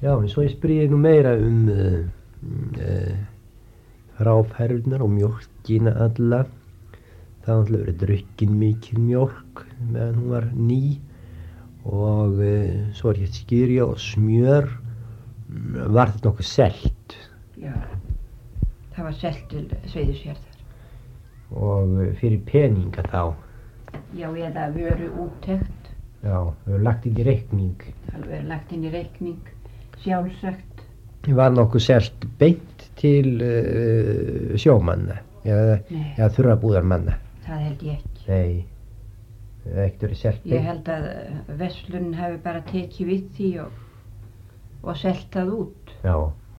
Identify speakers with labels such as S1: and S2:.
S1: Já, en svo ég spyr nú meira fráfærurnar og mjólkina alla. Það var alltaf verið drukkin mikil mjólk meðan hún var ný og svo var ég skýrja og smjör. Var þetta nokkuð selt?
S2: Já, það var selt til Seyðisfjarðar.
S1: Og fyrir peninga þá?
S2: Já, eða vöru úttekt.
S1: Já, það var lagt inn í reikning.
S2: Það var lagt inn í reikning, sjálfsagt.
S1: Var nokkuð selt beint til sjómanna eða þurrabúðarmanna?
S2: Það held ég ekki.
S1: Nei, það hefði ekkert verið selt beint.
S2: Ég held að verslunin hafi bara tekið við því og selt það út.
S1: Já.